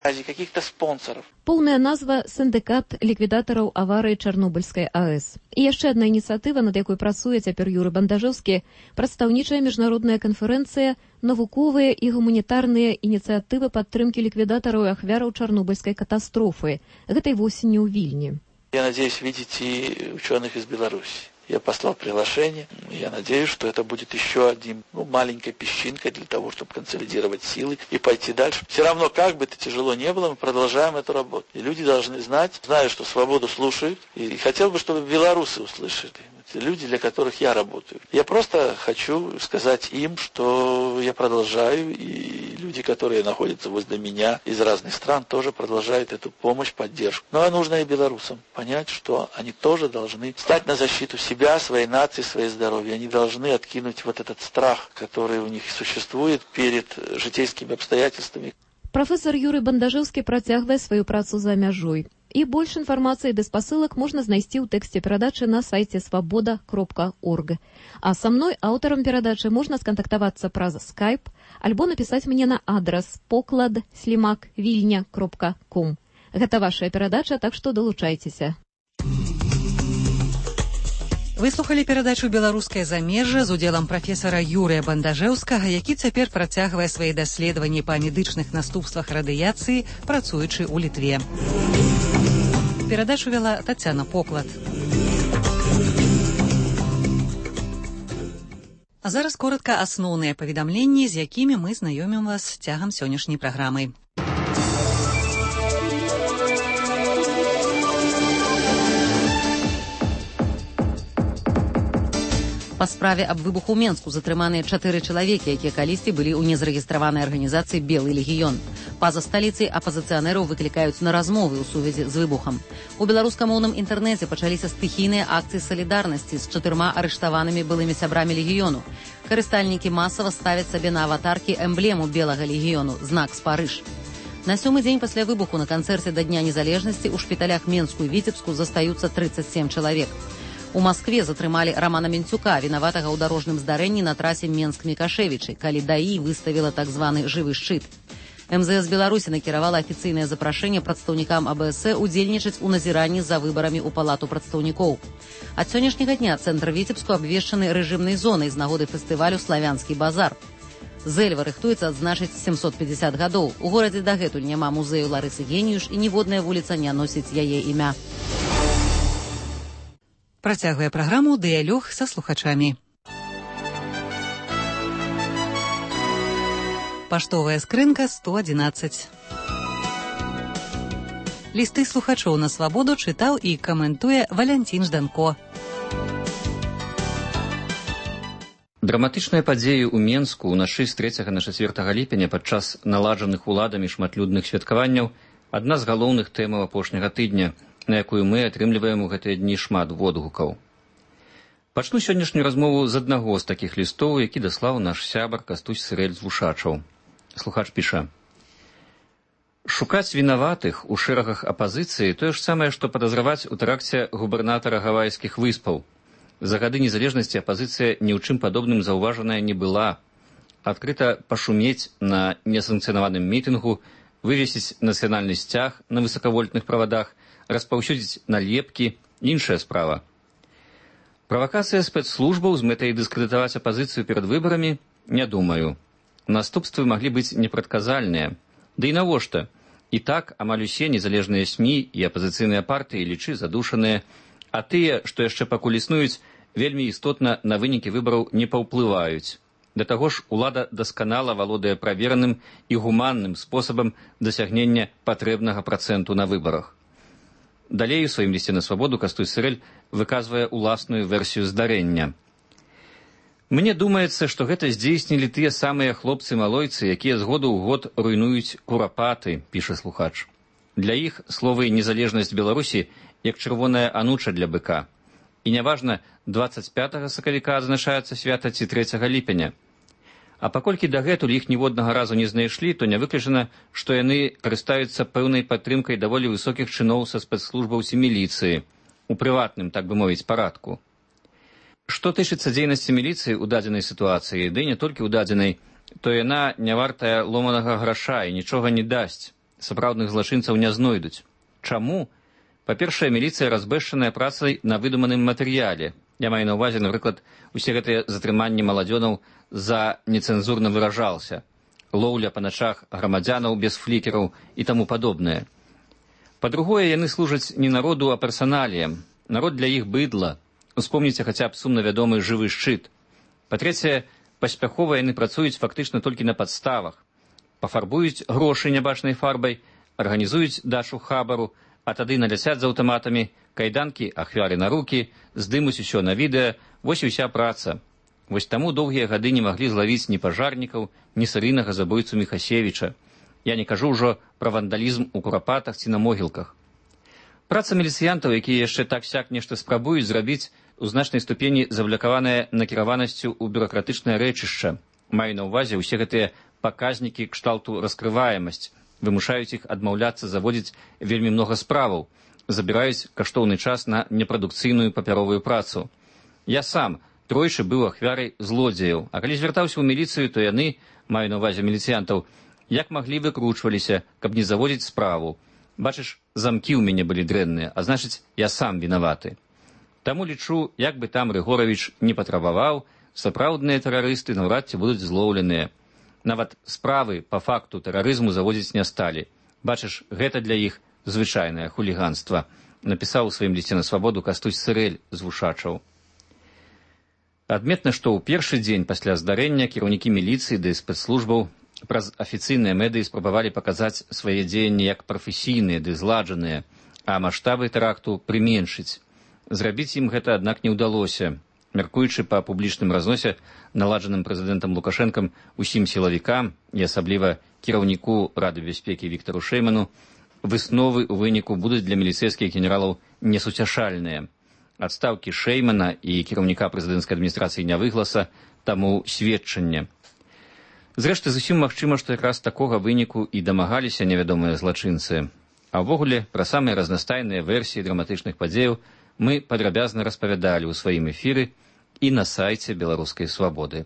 каких-то спонсоров. Поўная назва «Сіндыкат ліквідатараў аварыі Чарнобыльскай АЭС». І яшчэ адна ініцыятыва, над якой працуе цяпер Юрый Бандажэўскі, прадстаўнічая міжнародная канферэнцыя «Навуковыя і гуманітарныя ініцыятывы падтрымкі ліквідатараў і ахвяраў Чарнобыльскай катастрофы». Гэтай восенню ў Вільні. Я надеюсь видеть и ученых из Беларуси. Я послал приглашение. Я надеюсь, что это будет еще одним маленькой песчинкой для того, чтобы консолидировать силы и пойти дальше. Все равно, как бы это тяжело не было, мы продолжаем эту работу. И люди должны знать, знаю, что свободу слушают. И хотел бы, чтобы белорусы услышали. Это люди, для которых я работаю. Я просто хочу сказать им, что я продолжаю, и люди, которые находятся возле меня из разных стран, тоже продолжают эту помощь, поддержку. Но нужно и белорусам понять, что они тоже должны стать на защиту себя, своей нации, своей здоровья. Они должны откинуть вот этот страх, который у них существует перед житейскими обстоятельствами. Прафесор Юрый Бандажэўскі працягвае сваю працу за мяжой. І больш інфармацыі ды спасылак можна знайсці ў тэксце перадачы на сайце свабода.орг. А са мной, аўтарам перадачы, можна скантактавацца праз Skype альбо напісаць мне на адрас poklad@vilnya.com. Гэта вашая перадача, так што далучайцеся. Вы слухалі перадачу «Беларускае замежжа» з удзелам прафесара Юрыя Бандажэўскага, які цяпер працягвае свае даследаванні па медычных наступствах радыяцыі, працуючы ў Літве. Перадачу вела Тацяна Поклад. А зараз коротка асноўныя паведамленні, з якімі мы знаёмім вас цягам сённяшняй праграмы. Па справе аб выбуху ў Менску затрыманыя 4 чалавекі, якія калісьці былі ў незарэгістраванай арганізацыі «Белы легіён». Па-за сталіцай апазіцыянераў выклікаюць на размовы ў сувязі з выбухам. У беларускамоўным інтэрнэце пачаліся стыхійныя акцыі салідарнасці з 4 арыштаванымі былымі сябрамі легіёну. Карыстальнікі масава ставяць сабе на аватаркі эмблему Белага легіёну – знак Спарыж. На 7-й дзень пасля выбуху на канцэрце да Дня незалежнасці ў шпіталях Менску і Віцебску застаюцца 37 чалавек. У Маскве затрымалі Рамана Менцюка, вінаватага ў дарожным здарэнні на трасе Менск-Мікашевічы, калі ДАІ выставіла так званы жывы шчыт. МЗС Беларусі накіравала афіцыйнае запрашэнне прадстаўнікам АБС удзельнічаць у назіранні за выбарамі ў Палату прадстаўнікоў. Ад сённяшняга дня цэнтр Віцебску абвешчаны рэжымнай зонай з нагоды фестывалю «Славянскі базар». Зэльва рыхтуецца адзначыць 750 гадоў. У горадзе дагэтуль няма музею Ларысы Геніюш і ніводная вуліца не носіць яе імя. Працягвае праграму «Дыялог са слухачамі». Паштовая скрынка 111. Лісты слухачоў на свабоду чытаў і каментуе Валянцін Жданко. Драматычныя падзеі ў Менску ўначы з 3 на 4 ліпеня падчас наладжаных уладамі шматлюдных святкаванняў адна з галоўных тэмаў апошняга тыдня, на якую мы атрымліваем у гэтыя дні шмат водгукаў. Пачну сённяшнюю размову з аднаго з такіх лістоў, які даслаў наш сябар Кастусь Сырэль з Вушачаў. Слухач піша: «Шукаць вінаватых у шэрагах апазіцыі тое ж самае, што падазраваць у тэракце губернатара Гавайскіх выспаў. За гады незалежнасці апазіцыя ні ў чым падобным заўважаная не была. Адкрыта пашумець на несанкцыянаваным мітынгу, вывесіць нацыянальны сцяг на высакавольтных правадах, распаўсюдзіць налепкі – іншая справа. Правакацыя спецслужбаў з мэтай дыскрэдытаваць апазіцыю перад выбарамі – не думаю. Наступствы маглі быць непрадказальныя. Ды і навошта? І так амаль усе незалежныя СМІ і апазіцыйныя партыі лічы задушаныя, а тыя, што яшчэ пакуль існуюць, вельмі істотна на вынікі выбараў не паўплываюць. Да таго ж, улада дасканала валодае правераным і гуманным спосабам дасягнення патрэбнага працэнту на выбарах. Далей у сваім лісце на свабоду Кастусь Сырэль выказвае уласную версію здарэння. Мне думаецца, што гэта здзейснілі тыя самыя хлопцы-малойцы, якія з году ў год руйнуюць курапаты, піша слухач. Для іх словы «незалежнасць Беларусі» як чырвоная ануча для быка. І няважна, 25 сакавіка адзначаецца свята ці 3 ліпеня. А паколькі дагэтуль іх ніводнага разу не знайшлі, то не выключана, што яны карыстаюцца пэўнай падтрымкай даволі высокіх чыноў са спецслужбаў ці міліцыі, у прыватным, так бы мовіць, парадку. Што тычыцца дзейнасці міліцыі ў дадзенай сітуацыі, ды не толькі ў дадзенай, то яна не вартая ломанага граша і нічога не дасць. сапраўдных злачынцаў не знойдуць. Чаму? Па-першае, міліцыя разбэшчаная працай на выдуманым матэрыяле. Я маю на ўвазе, напрыклад, усе гэтыя затрыманні маладзёнаў за нецэнзурна выражался, лоўля па начах грамадзянаў без флікераў і таму падобнае. Па-другое, яны служаць не народу, а персаналіям. Народ для іх быдла. Успомніце хаця б сумна вядомы жывы шчыт. Па-трэцяе, паспяхова яны працуюць фактычна толькі на падставах. Пафарбуюць грошы нябачнай фарбай, арганізуюць дачу хабару, а тады наляцяць з аўтаматамі, кайданкі ахвяры на рукі, здымуць усё на відэа, вось і ўся праца. Вось таму доўгія гады не маглі злавіць ні пажарнікаў, ні серыйнага забойцу Міхасевіча. Я не кажу ўжо пра вандалізм у курапатах ці на могілках. Праца міліцыянтаў, якія яшчэ так-сяк нешта спрабуюць зрабіць, у значнай ступені завлякаваная накіраванасцю ў бюракратычнае рэчышча. Маю на ўвазе ўсе гэтыя паказнікі кшталту раскрываемасць, вымушаюць іх адмаўляцца заводзіць вельмі многа справаў, забіраюць каштоўны час на непрадукцыйную папяровую працу. Я сам тройчы быў ахвярай злодзеяў, а калі звяртаўся ў міліцыю, то яны, маю на ўвазе міліцыянтаў, як маглі выкручваліся, каб не заводзіць справу. Бачыш, замкі ў мяне былі дрэнныя, а значыць, я сам вінаваты. Таму лічу, як бы там Рыгоравіч не патрабаваў, сапраўдныя тэрарысты наўрад ці будуць злоўленыя. Нават справы па факту тэрарызму заводзіць не сталі. Бачыш, гэта для іх звычайнае хуліганства, напісаў у сваім лісце на свабоду Кастусь Сырэль з Вушачаў. Адметна, што ў першы дзень пасля здарэння кіраўнікі міліцыі ды спецслужбаў праз афіцыйныя медыі спрабавалі паказаць свае дзеянні як прафесійныя ды зладжаныя, а маштабы тэракту прыменшыць. Зрабіць ім гэта, аднак, не ўдалося. Мяркуючы па публічным разносе, наладжаным прэзідэнтам Лукашэнкам усім сілавікам і асабліва кіраўніку Рады бяспекі Віктару Шэйману, высновы ў выніку будуць для міліцэйскіх генералаў несуцяшальныя. Адстаўкі Шэймана і кіраўніка прэзідэнцкай адміністрацыі Нявыгласа таму сведчанне. Зрэшты, зусім магчыма, што якраз такога выніку і дамагаліся невядомыя злачынцы. А ўвогуле, пра самыя разнастайныя версіі драматычных падзеяў мы падрабязна распавядалі ў сваім эфіры і на сайце Беларускай свабоды.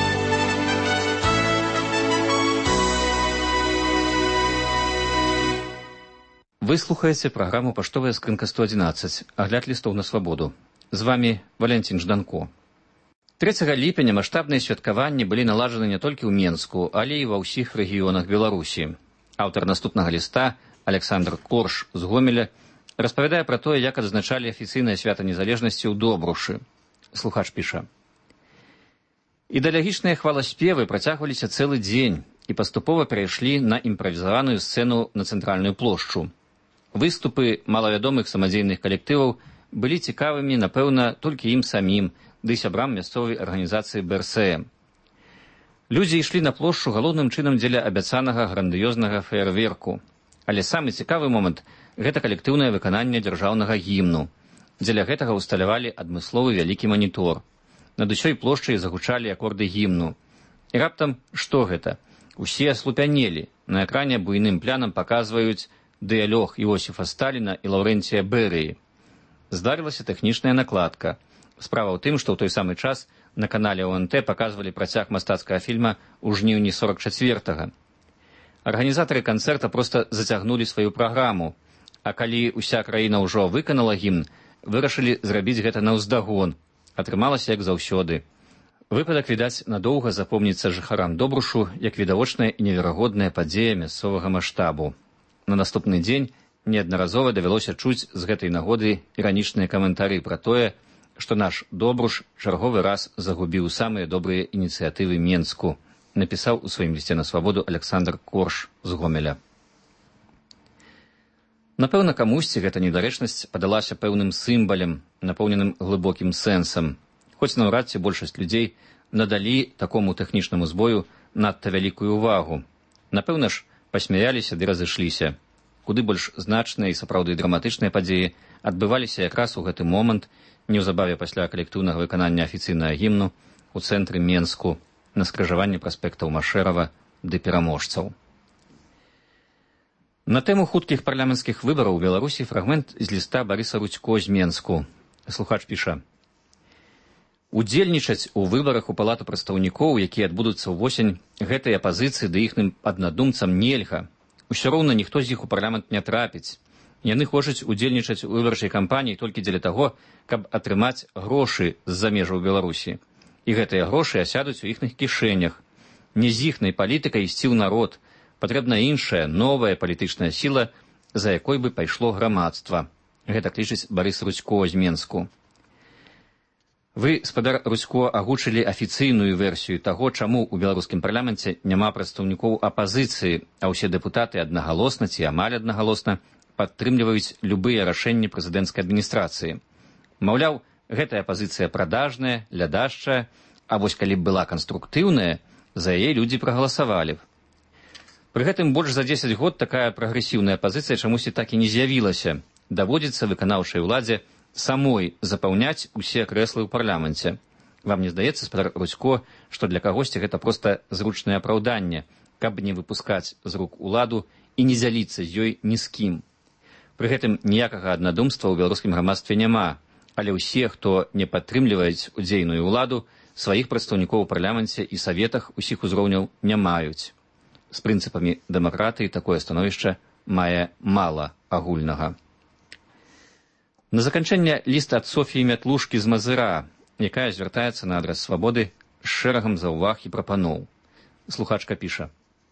Вы слухаеце праграму «Паштовая скрынка 111», агляд лістоў на свабоду. З вамі Валянцін Жданко. 3 ліпеня маштабныя святкаванні былі наладжаны не толькі ў Менску, але і ва ўсіх рэгіёнах Беларусі. Аўтар наступнага ліста, Александр Корш з Гомеля, распавядае пра тое, як адзначалі афіцыйнае свята незалежнасці ў Добрушы. Слухач піша. Ідэалагічныя хваласпевы працягваліся цэлы дзень і паступова перайшлі на імправізаваную сцэну на цэнтральную плошчу. Выступы малавядомых самадзейных калектываў былі цікавымі, напэўна, толькі ім самім, ды сябрам мясцовай арганізацыі БРСМ. Людзі ішлі на плошчу галоўным чынам дзеля абяцанага грандыёзнага феерверку. Але самы цікавы момант – гэта калектыўнае выкананне дзяржаўнага гімну. Дзеля гэтага ўсталявалі адмысловы вялікі манітор. Над усёй плошчай загучалі акорды гімну. І раптам што гэта? Усе аслупянелі. На экране буйным плянам паказваюць дыялог Іосіфа Сталіна і Лаўрэнція Берыі. Здарылася тэхнічная накладка. Справа ў тым, што ў той самы час на канале ОНТ паказвалі працяг мастацкага фільма ў жніўні 44-га. Арганізатары канцэрта проста зацягнулі сваю праграму, а калі ўся краіна ўжо выканала гімн, вырашылі зрабіць гэта наўздагон. Атрымалася як заўсёды. Выпадак, відаць, надоўга запомніцца жыхарам Добрушу як відавочная і неверагодная падзея мясцовага маштабу. На наступны дзень неаднаразова давялося чуць з гэтай нагоды іранічныя каментары пра тое, што наш Добруш чарговы раз загубіў самыя добрыя ініцыятывы Менску, напісаў у сваім лісце на свабоду Александр Корш з Гомеля. Напэўна, камусьці гэта недарэчнасць падалася пэўным сімвалем, напоўненым глыбокім сэнсам. Хоць наўрад ці большасць людзей надалі такому тэхнічнаму збою надта вялікую ўвагу. Напэўна ж, пасмяяліся ды разышліся. Куды больш значныя і сапраўды драматычныя падзеі адбываліся якраз у гэты момант, неўзабаве пасля калектыўнага выканання афіцыйнага гімну ў цэнтры Менску на скрыжаванні праспектаў Машэрава ды пераможцаў. На тэму хуткіх парламенцкіх выбараў у Беларусі фрагмент з ліста Барыса Рудзько з Менску. Слухач піша. Удзельнічаць у выбарах у палату прадстаўнікоў, якія адбудуцца ўвосень, гэтай апазіцыі ды іхным аднадумцам нельга. Усё роўна ніхто з іх у парламент не трапіць. Яны хочуць удзельнічаць у выбарчай кампаніі толькі дзеля таго, каб атрымаць грошы з-за межаў Беларусі. І гэтыя грошы асядуць у іхных кішэнях. Не з іхнай палітыкай ісці ў народ. Патрэбна іншая, новая палітычная сіла, за якой бы пайшло грамадства. Гэта лічыць Барыс Рудзько з Менску. Вы, спадар Рудзько, агучылі афіцыйную версію таго, чаму ў беларускім парламенце няма прадстаўнікоў апазіцыі, а ўсе дэпутаты аднагалосна ці амаль аднагалосна падтрымліваюць любыя рашэнні прэзідэнцкай адміністрацыі. Маўляў, гэтая пазіцыя прадажная, лядашчая, а вось калі б была канструктыўная, за яе людзі прагаласавалі б. Пры гэтым больш за 10 год такая прагрэсіўная пазіцыя чамусьці так і не з'явілася. Даводзіцца выканаўчай уладзе самой запаўняць усе крэслы ў парламенце. Вам не здаецца, спадар Рудзько, што для кагосьці гэта проста зручнае апраўданне, каб не выпускаць з рук уладу і не дзяліцца з ёй ні з кім. Пры гэтым ніякага аднадумства ў беларускім грамадстве няма, але ўсе, хто не падтрымліваюць удзейную ўладу, сваіх прадстаўнікоў у парламенце і саветах усіх узроўняў не маюць. З прынцыпамі дэмакратыі такое становішча мае мала агульнага. На заканчэнне ліст ад Софіі Мятлушкі з Мазыра, якая звяртаецца на адрас Свабоды з шэрагам заўваг і прапаноў. Слухачка піша.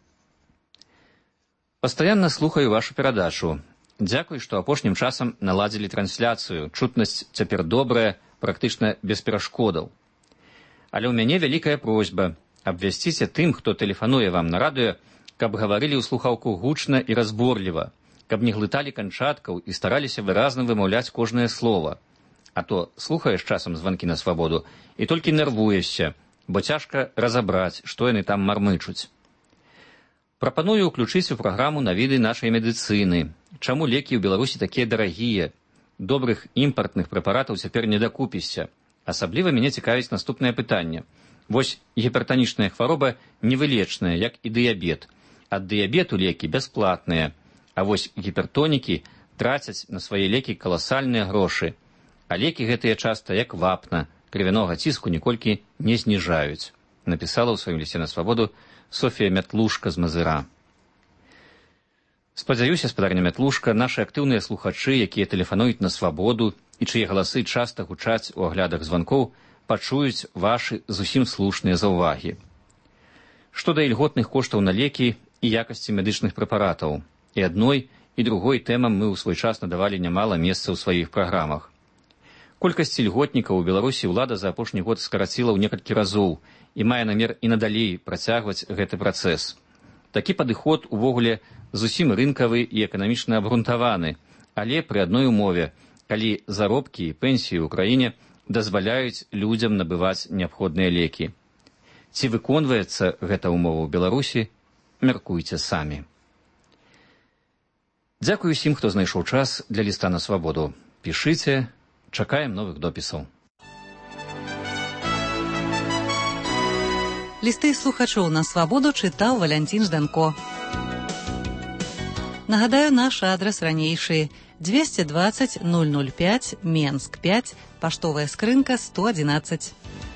Пастаянна слухаю вашу перадачу. Дзякуй, што апошнім часам наладзілі трансляцыю. Чутнасць цяпер добрая, практычна без перашкодаў. Але ў мяне вялікая просьба. Абвясціце тым, хто тэлефануе вам на радыё, каб гаварылі ў слухаўку гучна і разборліва, каб не глыталі канчаткаў і стараліся выразна вымаўляць кожнае слова. А то слухаеш часам званкі на Свабоду і толькі нервуешся, бо цяжка разабраць, што яны там мармычуць. Прапаную ўключыць у праграму навіды нашай медыцыны. Чаму лекі ў Беларусі такія дарагія? Добрых імпартных прэпаратаў цяпер не дакупішся. Асабліва мяне цікавіць наступнае пытанне. Вось гіпертанічная хвароба невылечная, як і дыябет. Ад дыябету лекі бясплатныя. А вось гіпертонікі трацяць на свае лекі каласальныя грошы. А лекі гэтыя часта, як вапна, крывянога ціску ніколькі не зніжаюць. Напісала ў сваім лісце на Свабоду Софія Мятлушка з Мазыра. Спадзяюся, спадарня Мятлушка, нашы актыўныя слухачы, якія тэлефануюць на Свабоду і чые галасы часта гучаць у аглядах званкоў, пачуюць вашы зусім слушныя заўвагі. Што да ільготных коштаў на лекі і якасці медычных прэпаратаў. І адной, і другой тэмам мы ў свой час надавалі нямала месца ў сваіх праграмах. Колькасць ільготнікаў у Беларусі ўлада за апошні год скараціла ў некалькі разоў і мае намер і надалей працягваць гэты працэс. Такі падыход увогуле зусім рынкавы і эканамічна абгрунтаваны, але пры адной умове, калі заробкі і пенсіі ў краіне дазваляюць людзям набываць неабходныя лекі. Ці выконваецца гэта ўмова ў Беларусі, мяркуйце самі. Дзякую усім, хто знайшоў час для ліста на Свабоду. Пішыце, чакаем новых допісаў. Лісты слухачоў на Свабоду чытаў Валянцін Жданко. Нагадаю, наш адрас ранейшы 220 005 Менск 5, паштовая скрынка 111.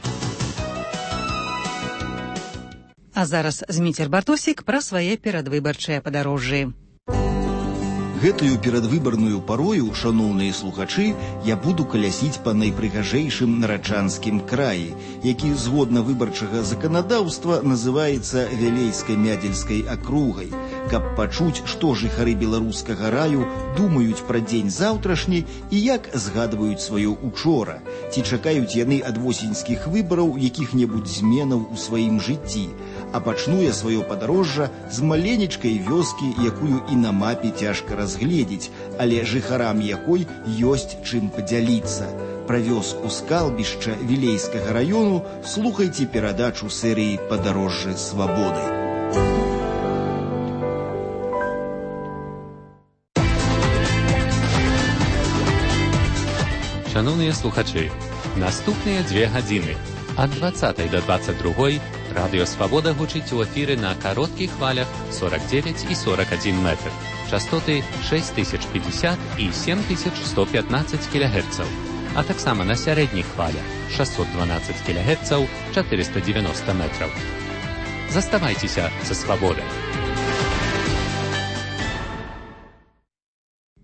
А зараз Зміцер Бартосік пра свае перадвыбарчыя падарожжы. Гэтую перадвыбарную парою, шаноўныя слухачы, я буду калясіць па найпрыгажэйшым нараджанскім краі, які згодна выбарчага заканадаўства называецца Вялейска-Мядзельскай акругай, каб пачуць, што жыхары беларускага раю думаюць пра дзень заўтрашні і як згадваюць сваё учора, ці чакаюць яны ад восеньскіх выбараў якіх-небудзь зменаў у сваім жыцці. А пачну я сваё падарожжа з маленечкай вёскі, якую і на мапе цяжка разгледзець, але жыхарам якой ёсць чым падзяліцца. Пра вёску Скалбішча Вілейскага раёну слухайце перадачу серыі «Падарожжы свабоды». Шановныя слухачы, наступныя 2 гадзіны ад 20 до 22 Радыё Свабода гучыць у эфіры на кароткіх хвалях 49 і 41 метр. Частоты 6050 і 7115 кГц, а таксама на сярэдніх хвалях 612 кГц, 490 метраў. Заставайцеся са Свабодай.